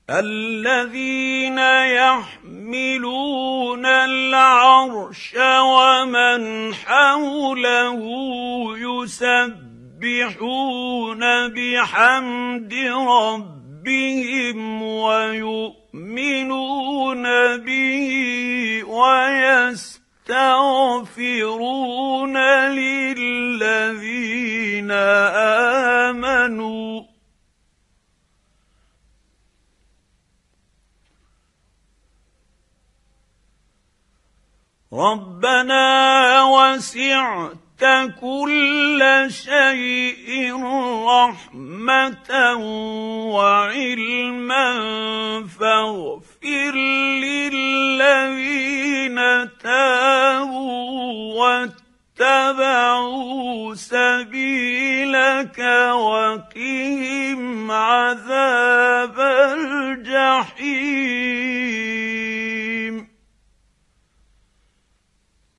الذين يحملون العرش ومن حوله يسبحون بحمد ربهم ويؤمنون به ويستغفرون للذين آمنوا ربنا وسعت كل شيء رحمة وعلما فاغفر للذين تابوا واتبعوا سبيلك وقهم عذاب الجحيم.